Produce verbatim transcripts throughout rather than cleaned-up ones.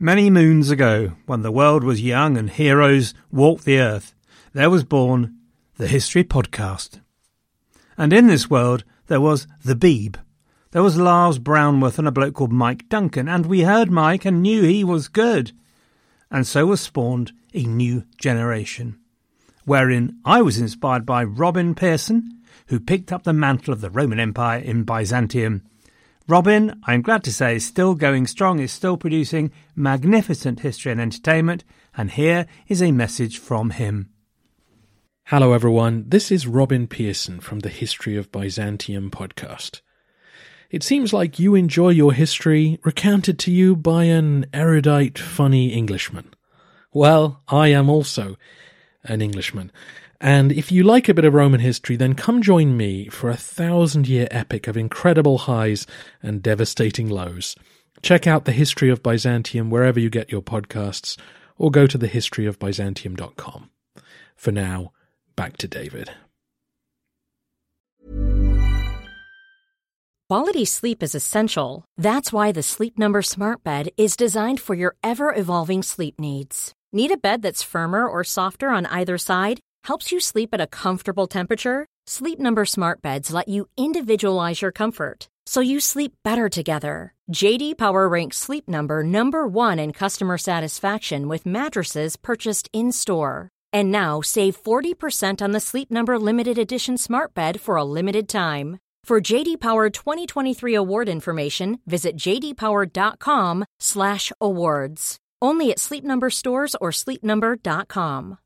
Many moons ago, when the world was young and heroes walked the earth, there was born the History Podcast. And in this world, there was the Beeb. There was Lars Brownworth and a bloke called Mike Duncan, and we heard Mike and knew he was good. And so was spawned a new generation, wherein I was inspired by Robin Pearson, who picked up the mantle of the Roman Empire in Byzantium. Robin, I'm glad to say, is still going strong, is still producing magnificent history and entertainment, and here is a message from him. Hello everyone, this is Robin Pearson from the History of Byzantium podcast. It seems like you enjoy your history recounted to you by an erudite, funny Englishman. Well, I am also an Englishman. And if you like a bit of Roman history, then come join me for a thousand-year epic of incredible highs and devastating lows. Check out the History of Byzantium wherever you get your podcasts, or go to the history of byzantium dot com. For now, back to David. Quality sleep is essential. That's why the Sleep Number Smart Bed is designed for your ever-evolving sleep needs. Need a bed that's firmer or softer on either side? Helps you sleep at a comfortable temperature? Sleep Number Smart Beds let you individualize your comfort, so you sleep better together. J D Power ranks Sleep Number number one in customer satisfaction with mattresses purchased in-store. And now save forty percent on the Sleep Number Limited Edition Smart Bed for a limited time. For J D Power twenty twenty-three award information, visit j d power dot com slash awards. Only at Sleep Number stores or sleep number dot com.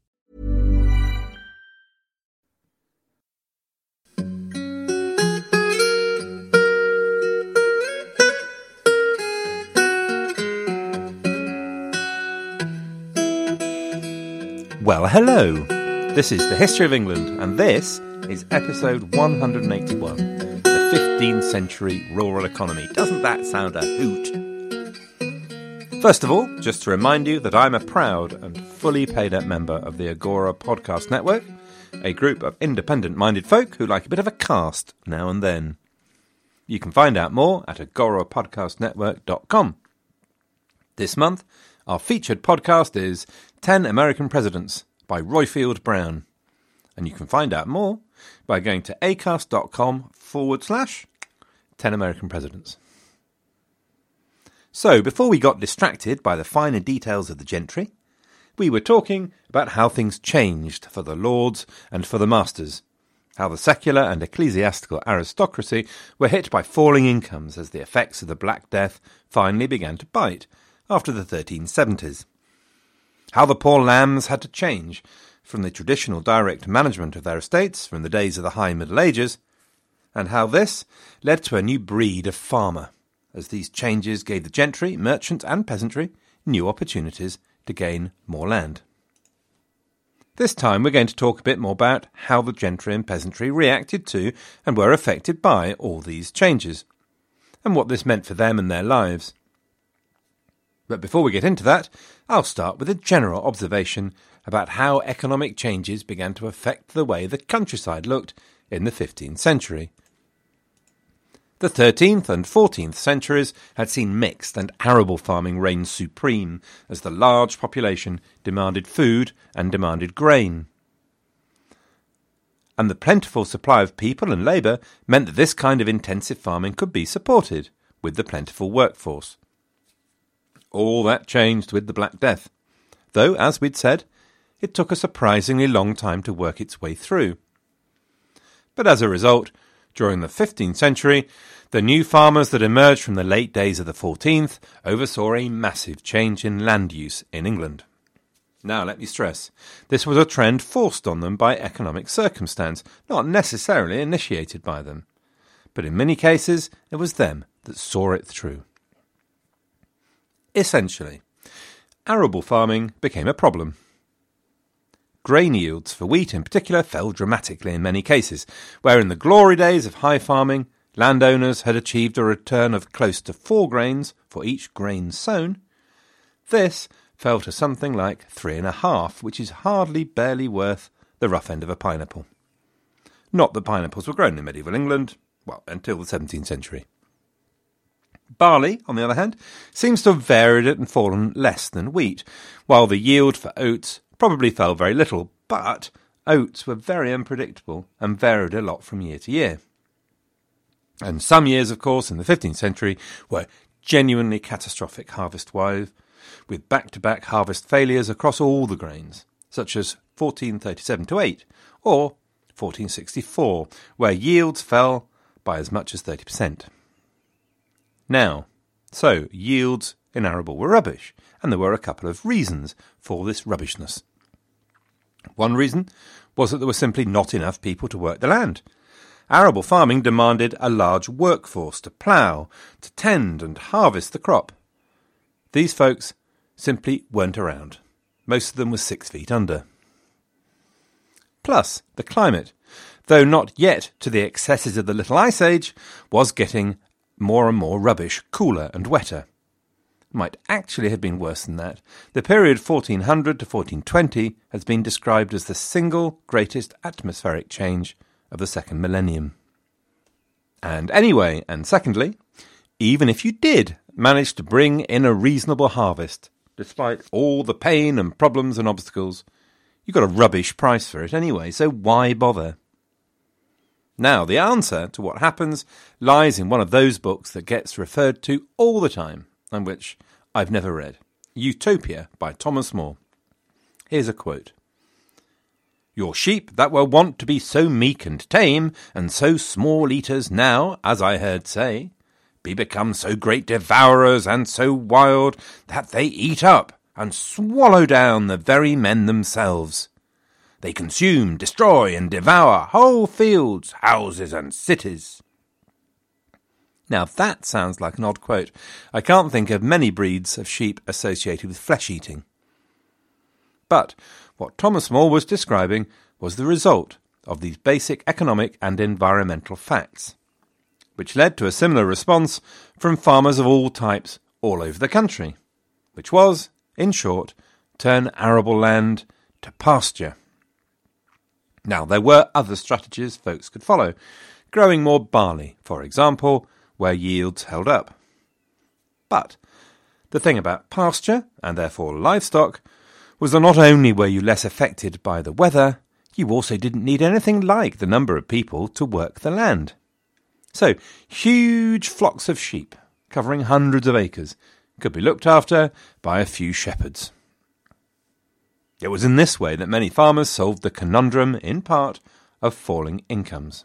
Well, hello. This is the History of England, and this is episode one hundred eighty-one, the fifteenth century rural economy. Doesn't that sound a hoot? First of all, just to remind you that I'm a proud and fully paid-up member of the Agora Podcast Network, a group of independent-minded folk who like a bit of a cast now and then. You can find out more at agora podcast network dot com. This month, our featured podcast is ten American Presidents by Roifield Brown. And you can find out more by going to acast.com forward slash 10 American Presidents. So, before we got distracted by the finer details of the gentry, we were talking about how things changed for the lords and for the masters, how the secular and ecclesiastical aristocracy were hit by falling incomes as the effects of the Black Death finally began to bite after the thirteen seventies. How the poor lambs had to change from the traditional direct management of their estates from the days of the High Middle Ages, and how this led to a new breed of farmer, as these changes gave the gentry, merchants and peasantry new opportunities to gain more land. This time we're going to talk a bit more about how the gentry and peasantry reacted to and were affected by all these changes, and what this meant for them and their lives. But before we get into that, I'll start with a general observation about how economic changes began to affect the way the countryside looked in the fifteenth century. The thirteenth and fourteenth centuries had seen mixed and arable farming reign supreme as the large population demanded food and demanded grain. And the plentiful supply of people and labour meant that this kind of intensive farming could be supported with the plentiful workforce. All that changed with the Black Death, though, as we'd said, it took a surprisingly long time to work its way through. But as a result, during the fifteenth century, the new farmers that emerged from the late days of the fourteenth oversaw a massive change in land use in England. Now, let me stress, this was a trend forced on them by economic circumstance, not necessarily initiated by them. But in many cases, it was them that saw it through. Essentially, arable farming became a problem. Grain yields for wheat in particular fell dramatically in many cases, where in the glory days of high farming, landowners had achieved a return of close to four grains for each grain sown. This fell to something like three and a half, which is hardly barely worth the rough end of a pineapple. Not that pineapples were grown in medieval England, well, until the seventeenth century. Barley, on the other hand, seems to have varied it and fallen less than wheat, while the yield for oats probably fell very little, but oats were very unpredictable and varied a lot from year to year. And some years, of course, in the fifteenth century were genuinely catastrophic harvest-wise, with back-to-back harvest failures across all the grains, such as fourteen thirty-seven to eight or fourteen sixty-four, where yields fell by as much as thirty percent. Now, so yields in arable were rubbish, and there were a couple of reasons for this rubbishness. One reason was that there were simply not enough people to work the land. Arable farming demanded a large workforce to plough, to tend and harvest the crop. These folks simply weren't around. Most of them were six feet under. Plus, the climate, though not yet to the excesses of the Little Ice Age, was getting more and more rubbish, cooler and wetter. It might actually have been worse than that. The period fourteen hundred to fourteen twenty has been described as the single greatest atmospheric change of the second millennium. And anyway, and secondly, even if you did manage to bring in a reasonable harvest, despite all the pain and problems and obstacles, you got a rubbish price for it anyway, so why bother? Now, the answer to what happens lies in one of those books that gets referred to all the time, and which I've never read, Utopia by Thomas More. Here's a quote. "Your sheep that were wont to be so meek and tame, and so small eaters now, as I heard say, be become so great devourers and so wild, that they eat up and swallow down the very men themselves. They consume, destroy, and devour whole fields, houses, and cities." Now that sounds like an odd quote. I can't think of many breeds of sheep associated with flesh eating. But what Thomas More was describing was the result of these basic economic and environmental facts, which led to a similar response from farmers of all types all over the country, which was, in short, turn arable land to pasture. Now, there were other strategies folks could follow, growing more barley, for example, where yields held up. But the thing about pasture, and therefore livestock, was that not only were you less affected by the weather, you also didn't need anything like the number of people to work the land. So, huge flocks of sheep, covering hundreds of acres, could be looked after by a few shepherds. It was in this way that many farmers solved the conundrum, in part, of falling incomes.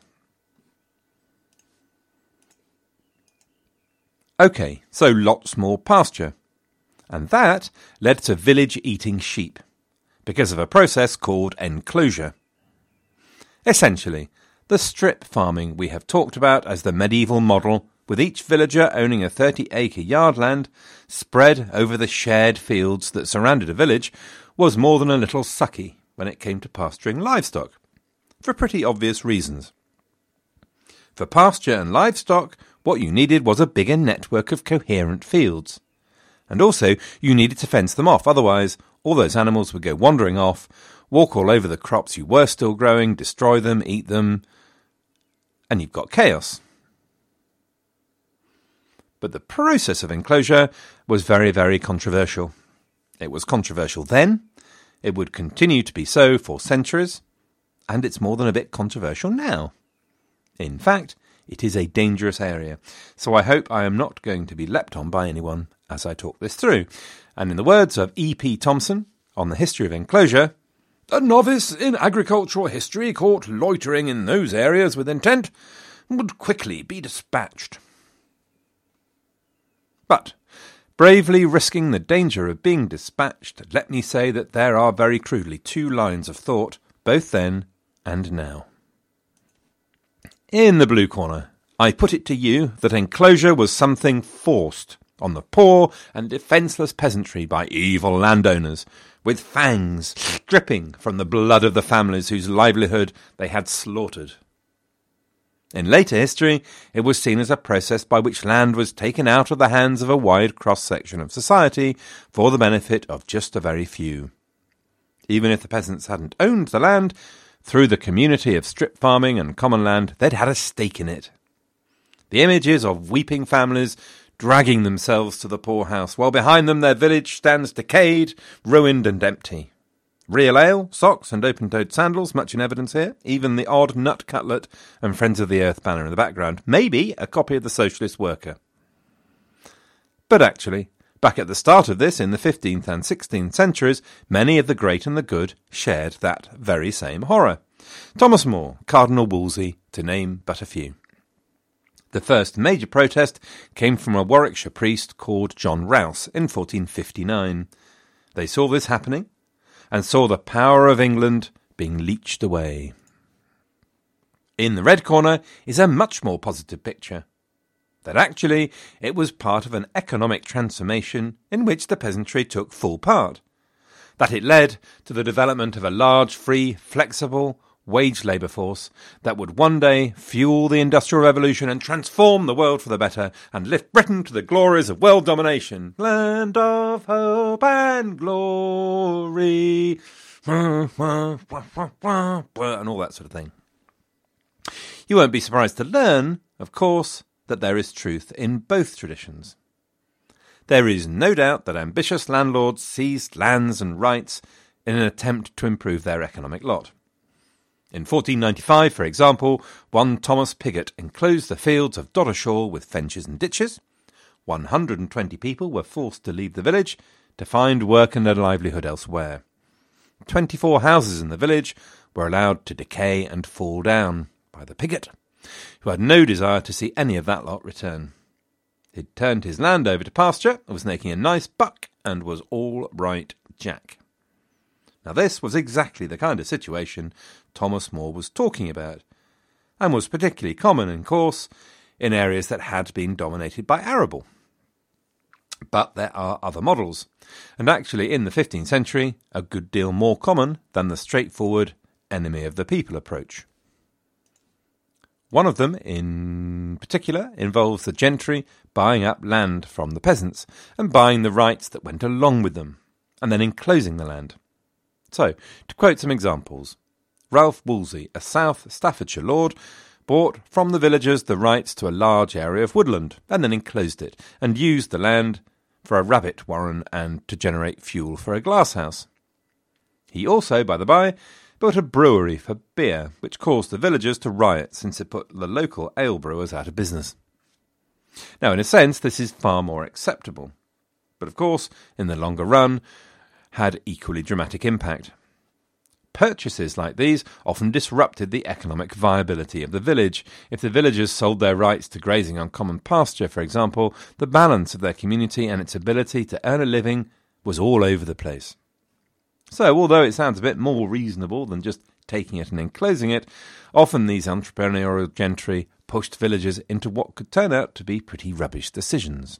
OK, so lots more pasture. And that led to village-eating sheep, because of a process called enclosure. Essentially, the strip farming we have talked about as the medieval model, with each villager owning a thirty-acre yard land spread over the shared fields that surrounded a village, was more than a little sucky when it came to pasturing livestock, for pretty obvious reasons. For pasture and livestock, what you needed was a bigger network of coherent fields. And also, you needed to fence them off, otherwise all those animals would go wandering off, walk all over the crops you were still growing, destroy them, eat them, and you've got chaos. But the process of enclosure was very, very controversial. It was controversial then, it would continue to be so for centuries, and it's more than a bit controversial now. In fact, it is a dangerous area, so I hope I am not going to be leapt on by anyone as I talk this through. And in the words of E P Thompson on the history of enclosure, "A novice in agricultural history caught loitering in those areas with intent would quickly be dispatched." But, bravely risking the danger of being dispatched, let me say that there are very crudely two lines of thought, both then and now. In the blue corner, I put it to you that enclosure was something forced on the poor and defenceless peasantry by evil landowners, with fangs dripping from the blood of the families whose livelihood they had slaughtered. In later history, it was seen as a process by which land was taken out of the hands of a wide cross-section of society for the benefit of just a very few. Even if the peasants hadn't owned the land, through the community of strip farming and common land, they'd had a stake in it. The images of weeping families dragging themselves to the poorhouse, while behind them their village stands decayed, ruined and empty. Real ale, socks and open-toed sandals, much in evidence here, even the odd nut cutlet and Friends of the Earth banner in the background, maybe a copy of the Socialist Worker. But actually, back at the start of this, in the fifteenth and sixteenth centuries, many of the great and the good shared that very same horror. Thomas More, Cardinal Wolsey, to name but a few. The first major protest came from a Warwickshire priest called John Rouse in fourteen fifty-nine. They saw this happening and saw the power of England being leached away. In the red corner is a much more positive picture. That actually it was part of an economic transformation in which the peasantry took full part. That it led to the development of a large, free, flexible, wage labour force that would one day fuel the Industrial Revolution and transform the world for the better and lift Britain to the glories of world domination. Land of hope and glory, and all that sort of thing. You won't be surprised to learn, of course, that there is truth in both traditions. There is no doubt that ambitious landlords seized lands and rights in an attempt to improve their economic lot. In fourteen ninety-five, for example, one Thomas Pigott enclosed the fields of Doddershaw with fences and ditches. one hundred twenty people were forced to leave the village to find work and a livelihood elsewhere. twenty-four houses in the village were allowed to decay and fall down by the Pigott, who had no desire to see any of that lot return. He'd turned his land over to pasture, was making a nice buck, and was all right Jack. Now this was exactly the kind of situation Thomas More was talking about, and was particularly common, of course, in areas that had been dominated by arable. But there are other models, and actually in the fifteenth century a good deal more common than the straightforward enemy of the people approach. One of them, in particular, involves the gentry buying up land from the peasants and buying the rights that went along with them, and then enclosing the land. So, to quote some examples, Ralph Wolsey, a South Staffordshire lord, bought from the villagers the rights to a large area of woodland, and then enclosed it, and used the land for a rabbit warren and to generate fuel for a glasshouse. He also, by the by, built a brewery for beer, which caused the villagers to riot since it put the local ale brewers out of business. Now, in a sense, this is far more acceptable, but of course, in the longer run, had equally dramatic impact. Purchases like these often disrupted the economic viability of the village. If the villagers sold their rights to grazing on common pasture, for example, the balance of their community and its ability to earn a living was all over the place. So, although it sounds a bit more reasonable than just taking it and enclosing it, often these entrepreneurial gentry pushed villagers into what could turn out to be pretty rubbish decisions.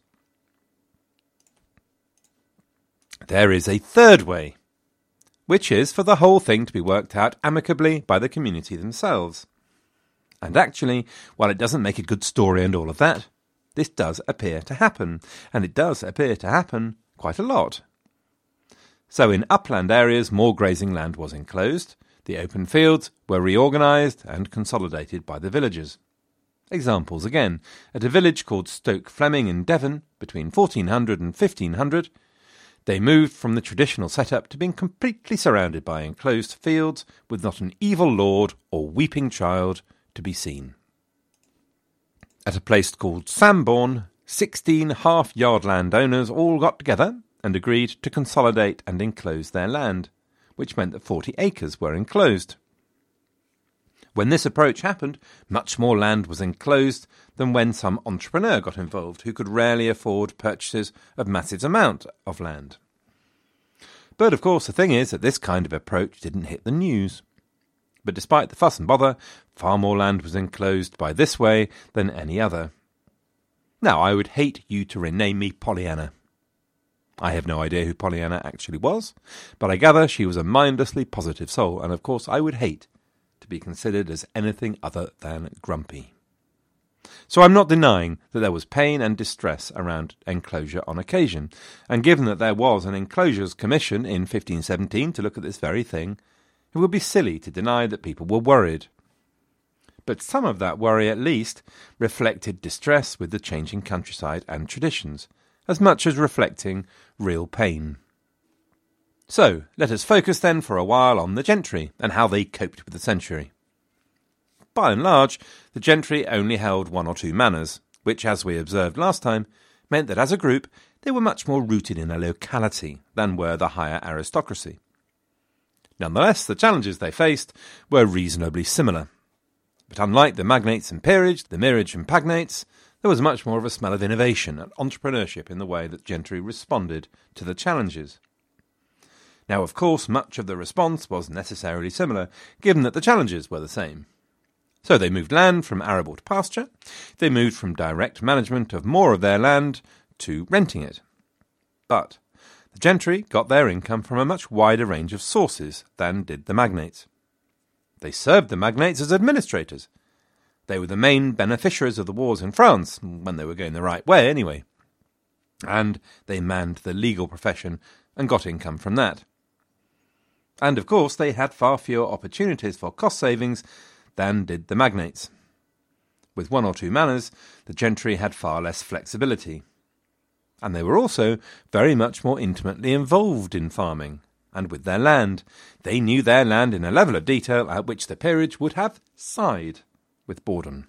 There is a third way, which is for the whole thing to be worked out amicably by the community themselves. And actually, while it doesn't make a good story and all of that, this does appear to happen, and it does appear to happen quite a lot. So in upland areas, more grazing land was enclosed, the open fields were reorganised and consolidated by the villagers. Examples again, at a village called Stoke Fleming in Devon, between fourteen hundred and fifteen hundred, they moved from the traditional setup to being completely surrounded by enclosed fields with not an evil lord or weeping child to be seen. At a place called Sambourne, sixteen half-yard landowners all got together and agreed to consolidate and enclose their land, which meant that forty acres were enclosed. When this approach happened, much more land was enclosed than when some entrepreneur got involved who could rarely afford purchases of massive amount of land. But of course the thing is that this kind of approach didn't hit the news. But despite the fuss and bother, far more land was enclosed by this way than any other. Now I would hate you to rename me Pollyanna. I have no idea who Pollyanna actually was, but I gather she was a mindlessly positive soul, and of course I would hate to be considered as anything other than grumpy. So I'm not denying that there was pain and distress around enclosure on occasion, and given that there was an Enclosures Commission in fifteen seventeen to look at this very thing, it would be silly to deny that people were worried. But some of that worry, at least, reflected distress with the changing countryside and traditions, as much as reflecting real pain. So, let us focus then for a while on the gentry and how they coped with the century. By and large, the gentry only held one or two manors, which, as we observed last time, meant that as a group they were much more rooted in a locality than were the higher aristocracy. Nonetheless, the challenges they faced were reasonably similar. But unlike the magnates and peerage, the mirage and pagnates, there was much more of a smell of innovation and entrepreneurship in the way that gentry responded to the challenges. Now, of course, much of the response was necessarily similar, given that the challenges were the same. So they moved land from arable to pasture, they moved from direct management of more of their land to renting it. But the gentry got their income from a much wider range of sources than did the magnates. They served the magnates as administrators. They were the main beneficiaries of the wars in France, when they were going the right way anyway. And they manned the legal profession and got income from that. And of course they had far fewer opportunities for cost savings than did the magnates. With one or two manors, the gentry had far less flexibility. And they were also very much more intimately involved in farming, and with their land. They knew their land in a level of detail at which the peerage would have sighed with boredom.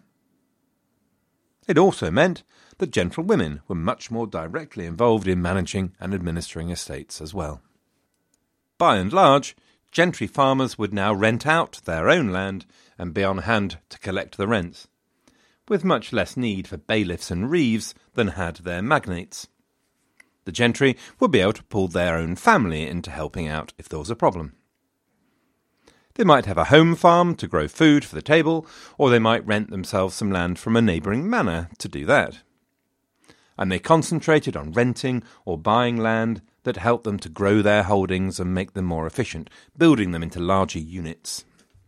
It also meant that gentlewomen were much more directly involved in managing and administering estates as well. By and large, gentry farmers would now rent out their own land and be on hand to collect the rents, with much less need for bailiffs and reeves than had their magnates. The gentry would be able to pull their own family into helping out if there was a problem. They might have a home farm to grow food for the table, or they might rent themselves some land from a neighbouring manor to do that. And they concentrated on renting or buying land that helped them to grow their holdings and make them more efficient, building them into larger units.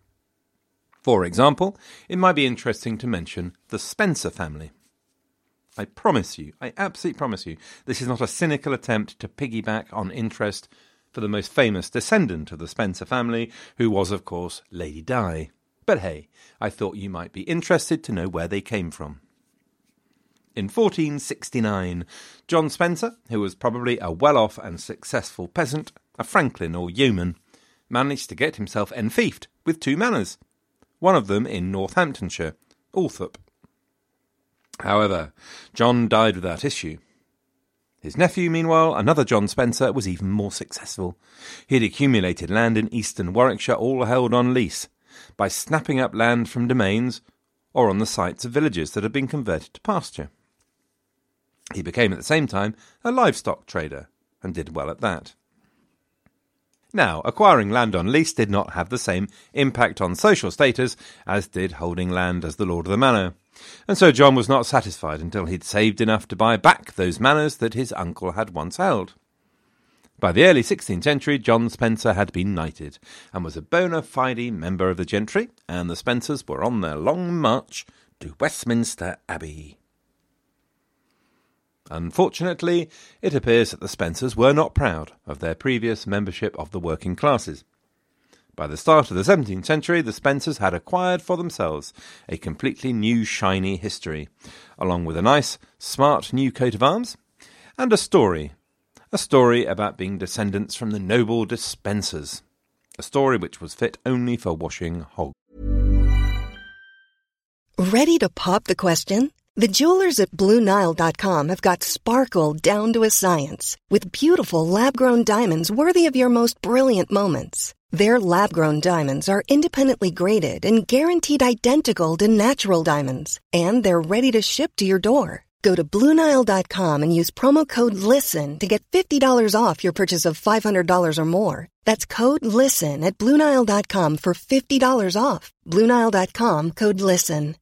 For example, it might be interesting to mention the Spencer family. I promise you, I absolutely promise you, this is not a cynical attempt to piggyback on interest for the most famous descendant of the Spencer family, who was, of course, Lady Di. But hey, I thought you might be interested to know where they came from. In fourteen sixty-nine, John Spencer, who was probably a well-off and successful peasant, a franklin or yeoman, managed to get himself enfiefed with two manors, one of them in Northamptonshire, Althorpe. However, John died without issue. His nephew, meanwhile, another John Spencer, was even more successful. He had accumulated land in eastern Warwickshire, all held on lease, by snapping up land from domains or on the sites of villages that had been converted to pasture. He became at the same time a livestock trader, and did well at that. Now, acquiring land on lease did not have the same impact on social status as did holding land as the lord of the manor, and so John was not satisfied until he'd saved enough to buy back those manors that his uncle had once held. By the early sixteenth century, John Spencer had been knighted, and was a bona fide member of the gentry, and the Spencers were on their long march to Westminster Abbey. Unfortunately, it appears that the Spencers were not proud of their previous membership of the working classes. By the start of the seventeenth century, the Spencers had acquired for themselves a completely new shiny history, along with a nice, smart new coat of arms, and a story, a story about being descendants from the noble Despensers, a story which was fit only for washing hogs. Ready to pop the question? The jewelers at Blue Nile dot com have got sparkle down to a science with beautiful lab-grown diamonds worthy of your most brilliant moments. Their lab-grown diamonds are independently graded and guaranteed identical to natural diamonds, and they're ready to ship to your door. Go to Blue Nile dot com and use promo code LISTEN to get fifty dollars off your purchase of five hundred dollars or more. That's code LISTEN at Blue Nile dot com for fifty dollars off. Blue Nile dot com, code LISTEN.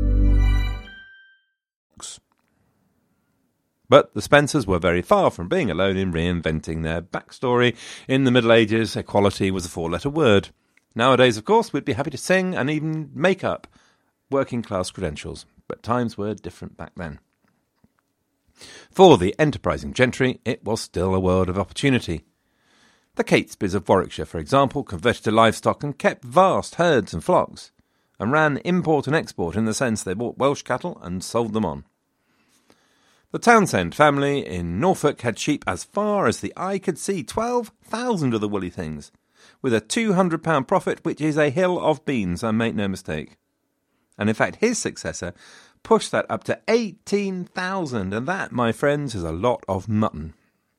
But the Spencers were very far from being alone in reinventing their backstory. In the Middle Ages, equality was a four-letter word. Nowadays, of course, we'd be happy to sing and even make up working-class credentials, but times were different back then. For the enterprising gentry, it was still a world of opportunity. The Catesbys of Warwickshire, for example, converted to livestock and kept vast herds and flocks. and ran import and export in the sense they bought Welsh cattle and sold them on. The Townsend family in Norfolk had sheep as far as the eye could see, twelve thousand of the woolly things, with a two hundred pound profit, which is a hill of beans, and make no mistake. And in fact, his successor pushed that up to eighteen thousand, and that, my friends, is a lot of mutton.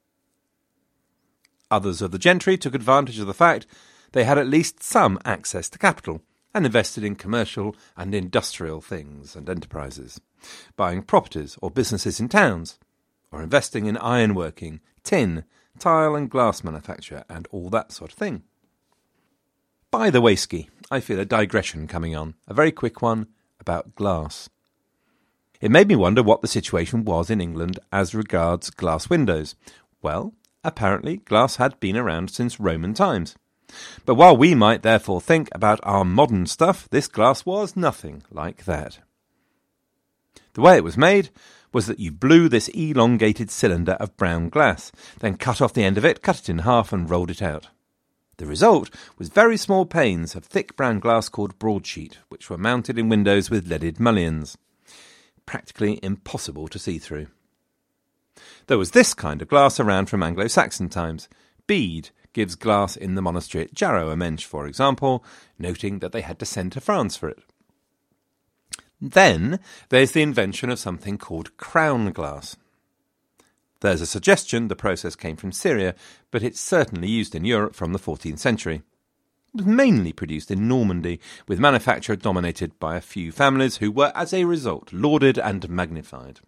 Others of the gentry took advantage of the fact they had at least some access to capital, and invested in commercial and industrial things and enterprises, buying properties or businesses in towns, or investing in ironworking, tin, tile and glass manufacture, and all that sort of thing. By the way, Ski, I feel a digression coming on, a very quick one about glass. It made me wonder what the situation was in England as regards glass windows. Well, apparently glass had been around since Roman times. But while we might therefore think about our modern stuff, this glass was nothing like that. The way it was made was that you blew this elongated cylinder of brown glass, then cut off the end of it, cut it in half and rolled it out. The result was very small panes of thick brown glass called broadsheet, which were mounted in windows with leaded mullions. Practically impossible to see through. There was this kind of glass around from Anglo-Saxon times. Bede gives glass in the monastery at Jarrow, a Mensch, for example, noting that they had to send to France for it. Then there's the invention of something called crown glass. There's a suggestion the process came from Syria, but it's certainly used in Europe from the fourteenth century. It was mainly produced in Normandy, with manufacture dominated by a few families who were, as a result, lauded and magnified.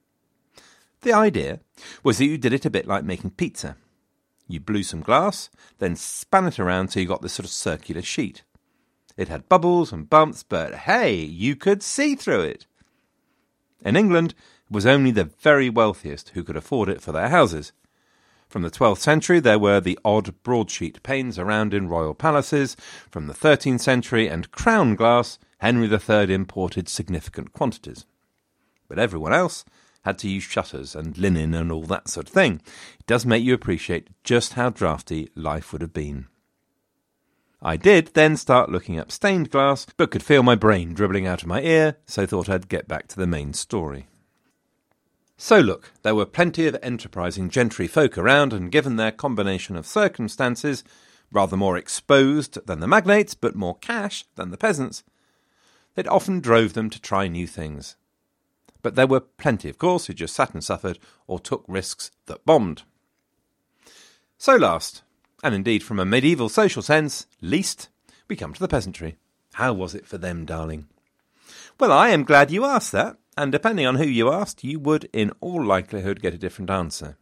The idea was that you did it a bit like making pizza. You blew some glass, then span it around till you got this sort of circular sheet. It had bubbles and bumps, but hey, you could see through it. In England, it was only the very wealthiest who could afford it for their houses. From the twelfth century, there were the odd broadsheet panes around in royal palaces. From the thirteenth century and crown glass, Henry the Third imported significant quantities. But everyone else had to use shutters and linen and all that sort of thing. It does make you appreciate just how drafty life would have been. I did then start looking up stained glass, but could feel my brain dribbling out of my ear, so thought I'd get back to the main story. So look, there were plenty of enterprising gentry folk around, and given their combination of circumstances, rather more exposed than the magnates, but more cash than the peasants, it often drove them to try new things. But there were plenty, of course, who just sat and suffered or took risks that bombed. So last, and indeed from a medieval social sense, least, we come to the peasantry. How was it for them, darling? Well, I am glad you asked that, and depending on who you asked, you would in all likelihood get a different answer.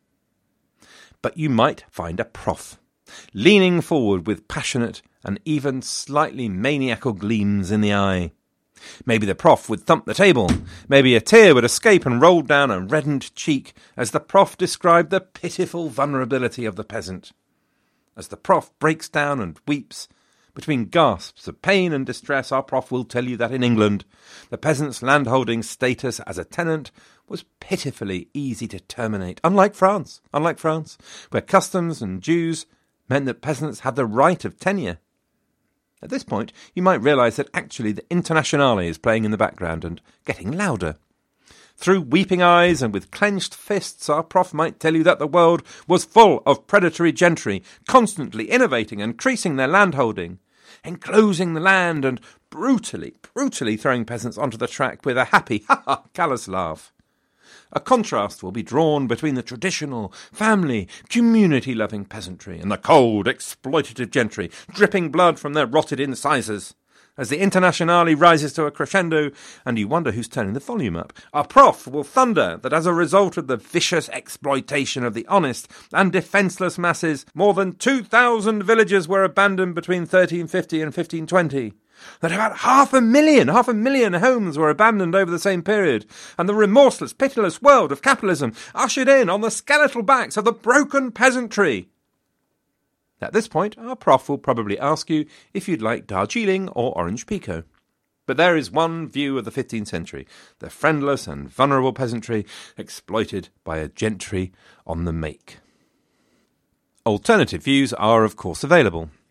But you might find a prof, leaning forward with passionate and even slightly maniacal gleams in the eye. Maybe the prof would thump the table. Maybe a tear would escape and roll down a reddened cheek as the prof described the pitiful vulnerability of the peasant. As the prof breaks down and weeps, between gasps of pain and distress, our prof will tell you that in England, the peasant's landholding status as a tenant was pitifully easy to terminate, unlike France, unlike France, where customs and dues meant that peasants had the right of tenure. At this point, you might realise that actually the Internationale is playing in the background and getting louder. Through weeping eyes and with clenched fists, our prof might tell you that the world was full of predatory gentry, constantly innovating and increasing their landholding, enclosing the land and brutally, brutally throwing peasants onto the track with a happy, ha-ha, callous laugh. A contrast will be drawn between the traditional, family, community-loving peasantry and the cold, exploitative gentry, dripping blood from their rotted incisors. As the Internationale rises to a crescendo, and you wonder who's turning the volume up, our prof will thunder that as a result of the vicious exploitation of the honest and defenceless masses, more than two thousand villages were abandoned between thirteen fifty and fifteen twenty. That about half a million, half a million homes were abandoned over the same period, and the remorseless, pitiless world of capitalism ushered in on the skeletal backs of the broken peasantry. At this point, our prof will probably ask you if you'd like Darjeeling or Orange Pekoe. But there is one view of the fifteenth century, the friendless and vulnerable peasantry exploited by a gentry on the make. Alternative views are, of course, available.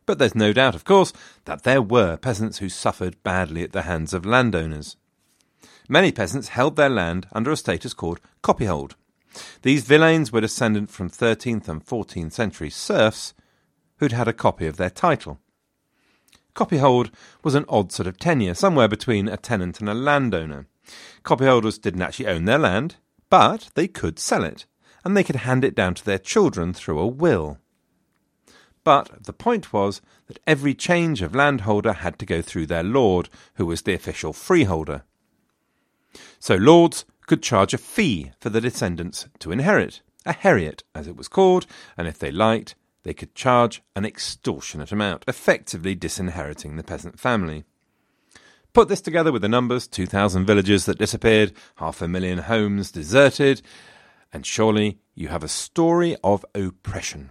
But there's no doubt, of course, that there were peasants who suffered badly at the hands of landowners. Many peasants held their land under a status called copyhold. These villeins were descendant from thirteenth and fourteenth century serfs who'd had a copy of their title. Copyhold was an odd sort of tenure, somewhere between a tenant and a landowner. Copyholders didn't actually own their land, but they could sell it, and they could hand it down to their children through a will. But the point was that every change of landholder had to go through their lord, who was the official freeholder. So lords could charge a fee for the descendants to inherit, a heriot as it was called, and if they liked, they could charge an extortionate amount, effectively disinheriting the peasant family. Put this together with the numbers, two thousand villages that disappeared, half a million homes deserted, and surely you have a story of oppression.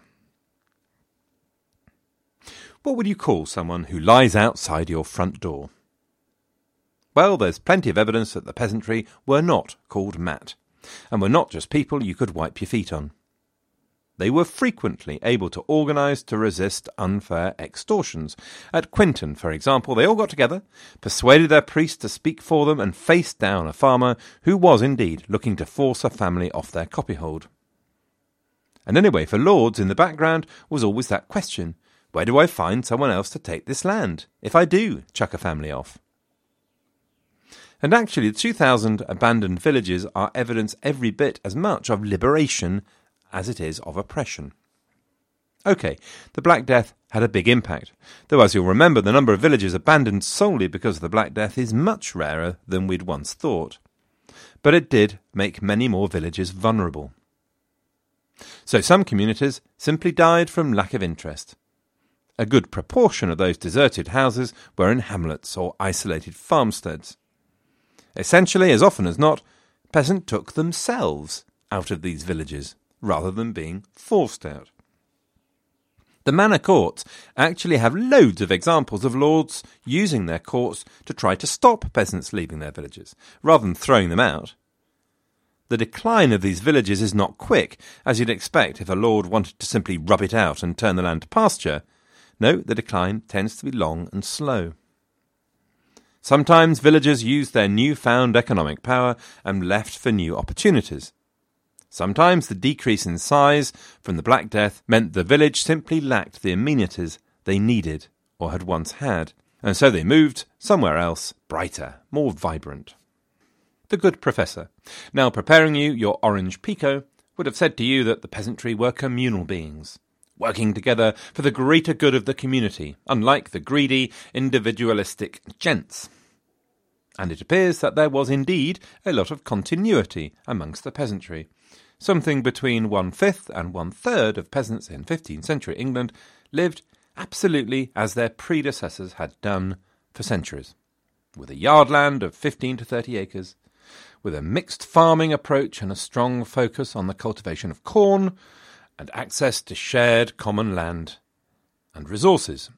What would you call someone who lies outside your front door? Well, there's plenty of evidence that the peasantry were not called Matt, and were not just people you could wipe your feet on. They were frequently able to organise to resist unfair extortions. At Quinton, for example, they all got together, persuaded their priest to speak for them, and faced down a farmer who was indeed looking to force a family off their copyhold. And anyway, for lords in the background was always that question, where do I find someone else to take this land, if I do chuck a family off? And actually, the two thousand abandoned villages are evidence every bit as much of liberation as it is of oppression. OK, the Black Death had a big impact, though as you'll remember, the number of villages abandoned solely because of the Black Death is much rarer than we'd once thought. But it did make many more villages vulnerable. So some communities simply died from lack of interest. A good proportion of those deserted houses were in hamlets or isolated farmsteads. Essentially, as often as not, peasants took themselves out of these villages, rather than being forced out. The manor courts actually have loads of examples of lords using their courts to try to stop peasants leaving their villages, rather than throwing them out. The decline of these villages is not quick, as you'd expect if a lord wanted to simply rub it out and turn the land to pasture. No, the decline tends to be long and slow. Sometimes villagers used their newfound economic power and left for new opportunities. Sometimes the decrease in size from the Black Death meant the village simply lacked the amenities they needed or had once had, and so they moved somewhere else, brighter, more vibrant. The good professor, now preparing you your orange Pico, would have said to you that the peasantry were communal beings, working together for the greater good of the community, unlike the greedy, individualistic gents. And it appears that there was indeed a lot of continuity amongst the peasantry. Something between one-fifth and one-third of peasants in fifteenth century England lived absolutely as their predecessors had done for centuries, with a yardland of fifteen to thirty acres, with a mixed farming approach and a strong focus on the cultivation of corn, and access to shared common land and resources.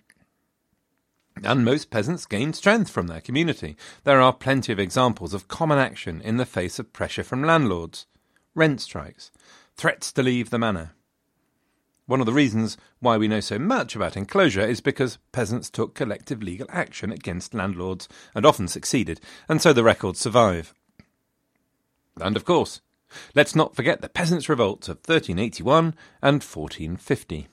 And most peasants gained strength from their community. There are plenty of examples of common action in the face of pressure from landlords, rent strikes, threats to leave the manor. One of the reasons why we know so much about enclosure is because peasants took collective legal action against landlords and often succeeded, and so the records survive. And of course, let's not forget the peasants' revolts of thirteen eighty-one and fourteen fifty.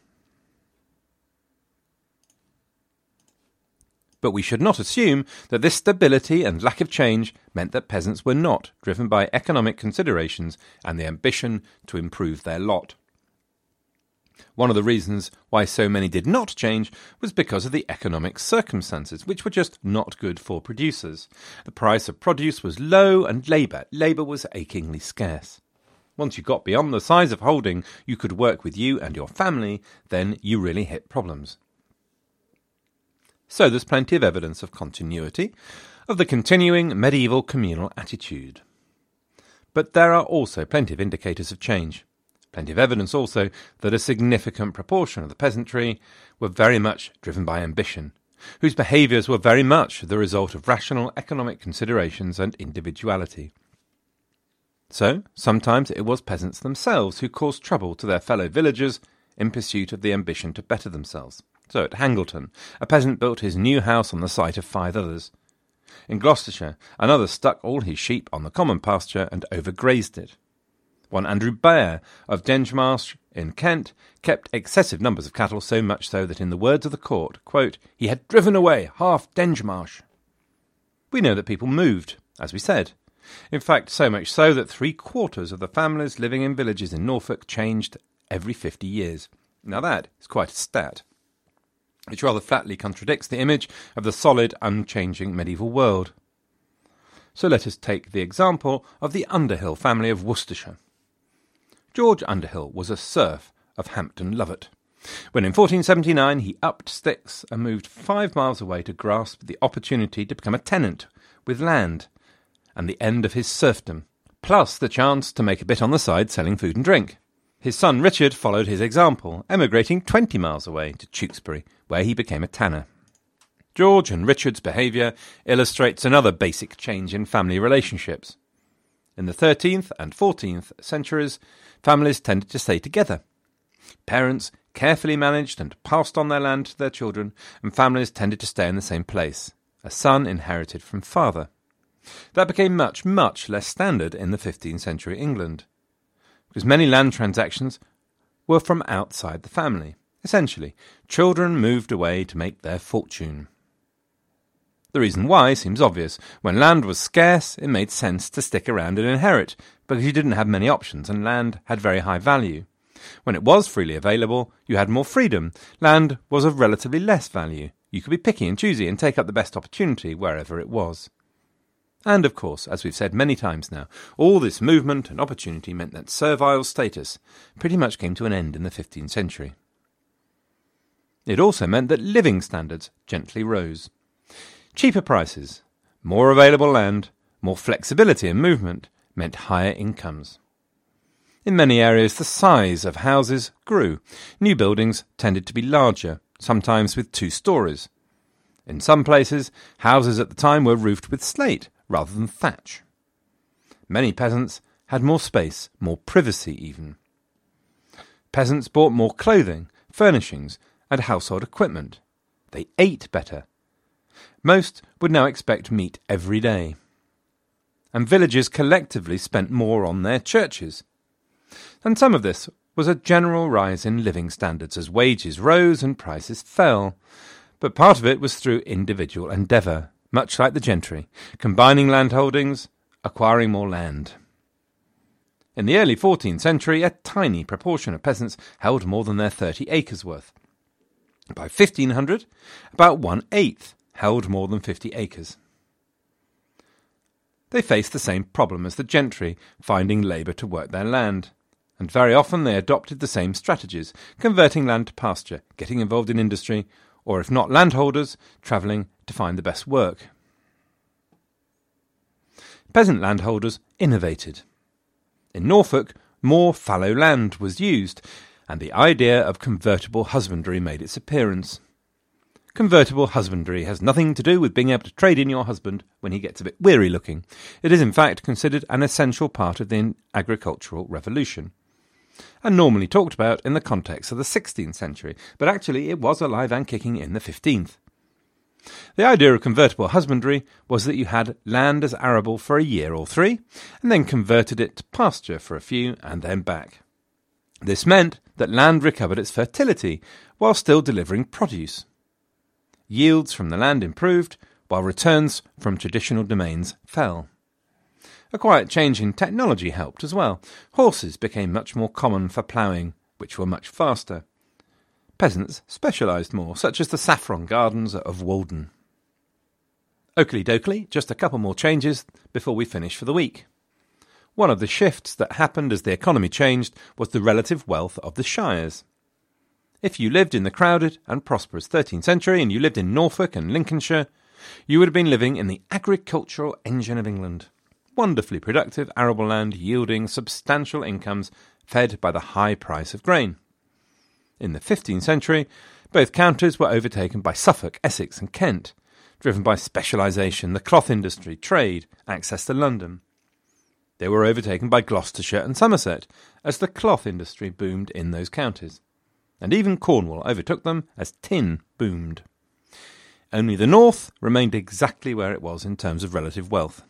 But we should not assume that this stability and lack of change meant that peasants were not driven by economic considerations and the ambition to improve their lot. One of the reasons why so many did not change was because of the economic circumstances, which were just not good for producers. The price of produce was low and labour, labour was achingly scarce. Once you got beyond the size of holding you could work with you and your family, then you really hit problems. So there's plenty of evidence of continuity, of the continuing medieval communal attitude. But there are also plenty of indicators of change. Plenty of evidence also that a significant proportion of the peasantry were very much driven by ambition, whose behaviours were very much the result of rational economic considerations and individuality. So, sometimes it was peasants themselves who caused trouble to their fellow villagers in pursuit of the ambition to better themselves, So at Hangleton, a peasant built his new house on the site of five others. In Gloucestershire, another stuck all his sheep on the common pasture and overgrazed it. One Andrew Baer of Dengemarsh in Kent kept excessive numbers of cattle, so much so that in the words of the court, quote, he had driven away half Dengemarsh. We know that people moved, as we said. In fact, so much so that three-quarters of the families living in villages in Norfolk changed every fifty years. Now that is quite a stat, which rather flatly contradicts the image of the solid, unchanging medieval world. So let us take the example of the Underhill family of Worcestershire. George Underhill was a serf of Hampton Lovett, when in fourteen seventy-nine he upped sticks and moved five miles away to grasp the opportunity to become a tenant with land and the end of his serfdom, plus the chance to make a bit on the side selling food and drink. His son Richard followed his example, emigrating twenty miles away to Tewkesbury, where he became a tanner. George and Richard's behaviour illustrates another basic change in family relationships. In the thirteenth and fourteenth centuries, families tended to stay together. Parents carefully managed and passed on their land to their children, and families tended to stay in the same place. A son inherited from father. That became much, much less standard in the fifteenth century England, because many land transactions were from outside the family. Essentially, children moved away to make their fortune. The reason why seems obvious. When land was scarce, it made sense to stick around and inherit, because you didn't have many options and land had very high value. When it was freely available, you had more freedom. Land was of relatively less value. You could be picky and choosy and take up the best opportunity wherever it was. And, of course, as we've said many times now, all this movement and opportunity meant that servile status pretty much came to an end in the fifteenth century. It also meant that living standards gently rose. Cheaper prices, more available land, more flexibility in movement meant higher incomes. In many areas, the size of houses grew. New buildings tended to be larger, sometimes with two stories. In some places, houses at the time were roofed with slate rather than thatch. Many peasants had more space, more privacy even. Peasants bought more clothing, furnishings, and household equipment. They ate better. Most would now expect meat every day. And villages collectively spent more on their churches. And some of this was a general rise in living standards as wages rose and prices fell. But part of it was through individual endeavour, much like the gentry, combining landholdings, acquiring more land. In the early fourteenth century, a tiny proportion of peasants held more than their thirty acres worth. By fifteen hundred, about one-eighth held more than fifty acres. They faced the same problem as the gentry, finding labour to work their land. And very often they adopted the same strategies, converting land to pasture, getting involved in industry, or if not landholders, travelling to find the best work. Peasant landholders innovated. In Norfolk, more fallow land was used, and the idea of convertible husbandry made its appearance. Convertible husbandry has nothing to do with being able to trade in your husband when he gets a bit weary-looking. It is in fact considered an essential part of the agricultural revolution, and normally talked about in the context of the sixteenth century, but actually it was alive and kicking in the fifteenth. The idea of convertible husbandry was that you had land as arable for a year or three, and then converted it to pasture for a few, and then back. This meant that land recovered its fertility, while still delivering produce. Yields from the land improved, while returns from traditional domains fell. A quiet change in technology helped as well. Horses became much more common for ploughing, which were much faster. Peasants specialised more, such as the saffron gardens of Walden. Oakley dokley, just a couple more changes before we finish for the week. One of the shifts that happened as the economy changed was the relative wealth of the shires. If you lived in the crowded and prosperous thirteenth century and you lived in Norfolk and Lincolnshire, you would have been living in the agricultural engine of England. Wonderfully productive arable land yielding substantial incomes fed by the high price of grain. In the fifteenth century, both counties were overtaken by Suffolk, Essex and Kent, driven by specialisation, the cloth industry, trade, access to London. They were overtaken by Gloucestershire and Somerset, as the cloth industry boomed in those counties. and even Cornwall overtook them as tin boomed. Only the north remained exactly where it was in terms of relative wealth.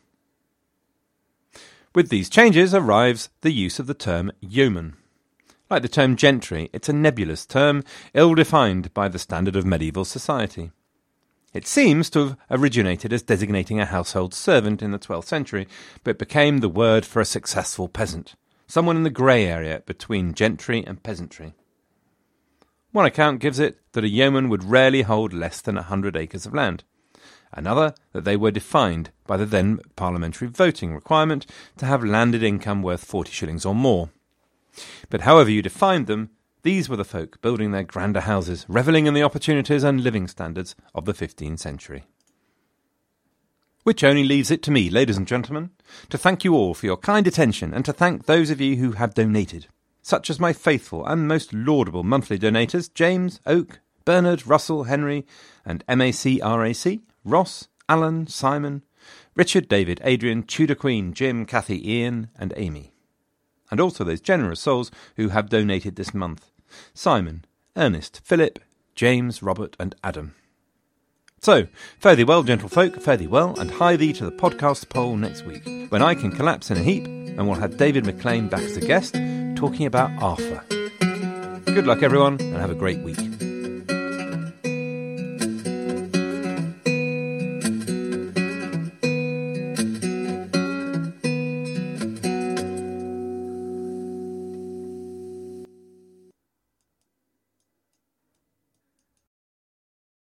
With these changes arrives the use of the term yeoman. Like the term gentry, it's a nebulous term, ill-defined by the standard of medieval society. It seems to have originated as designating a household servant in the twelfth century, but became the word for a successful peasant, someone in the grey area between gentry and peasantry. One account gives it that a yeoman would rarely hold less than a hundred acres of land. Another, that they were defined by the then parliamentary voting requirement to have landed income worth forty shillings or more. But however you defined them, these were the folk building their grander houses, revelling in the opportunities and living standards of the fifteenth century. Which only leaves it to me, ladies and gentlemen, to thank you all for your kind attention and to thank those of you who have donated, such as my faithful and most laudable monthly donators, James, Oak, Bernard, Russell, Henry, and M A C R A C, Ross, Alan, Simon, Richard, David, Adrian, Tudor Queen, Jim, Kathy, Ian, and Amy. And also those generous souls who have donated this month, Simon, Ernest, Philip, James, Robert, and Adam. So, fare thee well, gentlefolk, fare thee well, and hie thee to the podcast poll next week, when I can collapse in a heap, and we'll have David McLean back as a guest, talking about Arthur. Good luck, everyone, and have a great week.